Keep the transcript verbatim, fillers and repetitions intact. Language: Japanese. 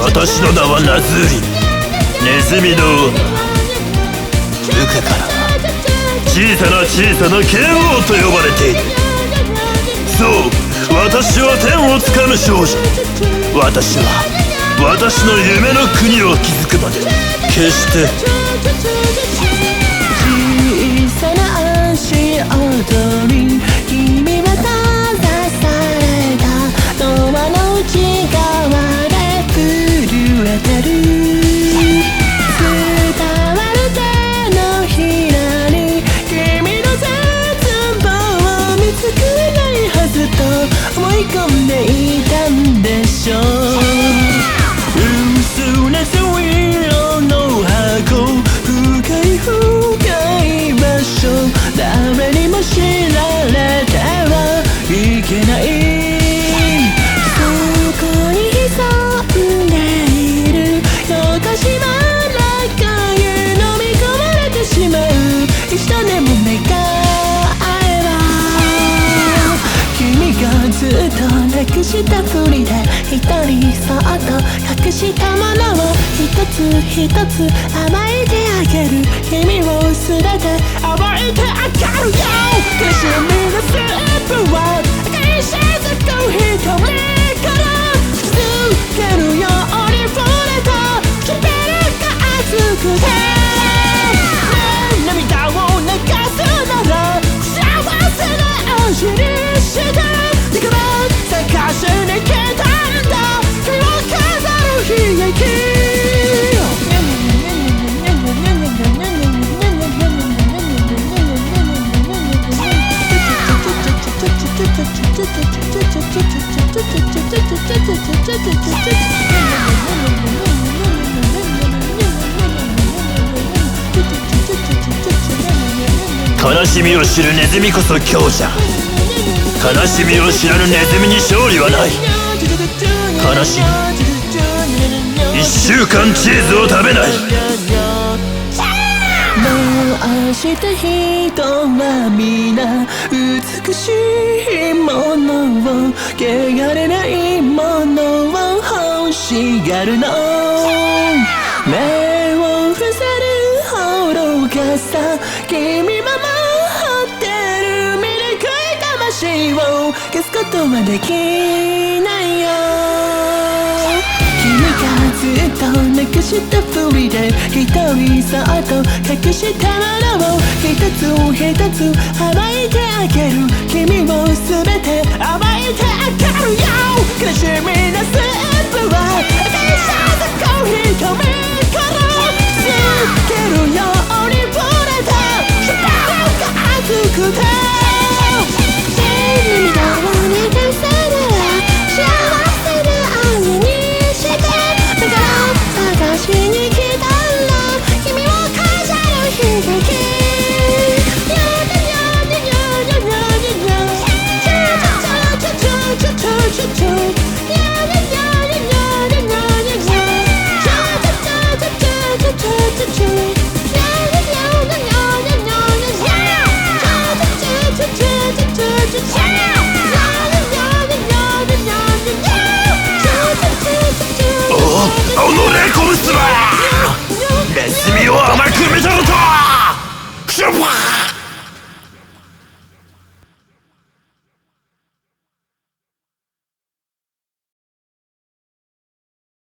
私の名はナズーリ、ネズミの王の奥から小さな小さな剣王と呼ばれている。そう、私は天をつかむ少女。私は私の夢の国を築くまで決して小さな足音に君は閉ざされたドアの内側で震えてる。伝わる手のひらに君の絶望を見つけないはずと思い込んでいたんでしょう。薄な青色の箱、深い深い場所、誰にも知られてはいけない。そこに潜んでいるよかしまなかへ飲み込まれてしまう。一度でも目が合えば君がずっとなくしたふりで一人そっと隠したものを一つ一つ甘えてあげる。君を全て甘えてあげるよ。苦しみのスープは赤い雫を一人から続けるように触れた唇が熱くて、涙を流すなら幸せな味にして肉まん探しに来たんだ。君を飾る悲劇。 悲しみを知るネズミこそ強者。悲しみを知らぬネズミに勝利はない。悲しみ、一週間チーズを食べない。 もう明日人は皆美しいものを、汚れないものを欲しがるの。目を伏せる愚かさ、君も持ってる醜い魂を消すことはできないよ。君がずっとなくしたふりで一人そっと隠したものを一つ一つ甘えてあげる。君を全て甘えてあげるよ。